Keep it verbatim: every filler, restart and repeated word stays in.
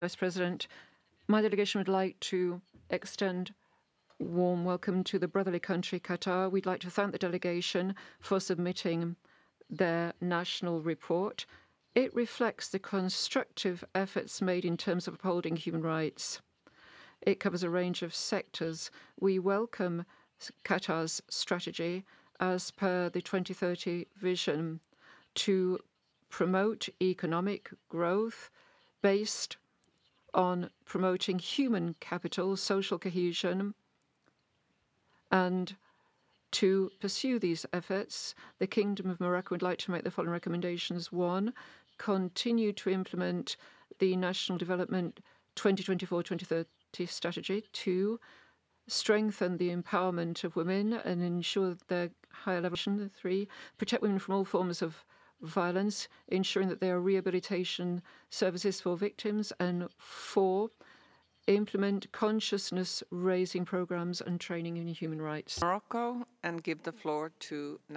Vice President. My delegation would like to extend warm welcome to the brotherly country, Qatar. We'd like to thank the delegation for submitting their national report. It reflects the constructive efforts made in terms of upholding human rights. It covers a range of sectors. We welcome Qatar's strategy as per the twenty thirty vision to promote economic growth based on promoting human capital, social cohesion, and to pursue these efforts, the Kingdom of Morocco would like to make the following recommendations. One, continue to implement the National Development twenty twenty-four to twenty thirty strategy. Two, strengthen the empowerment of women and ensure their higher level. Three, protect women from all forms of violence, ensuring that there are rehabilitation services for victims. And four, implement consciousness raising programs and training in human rights. Morocco and give the floor to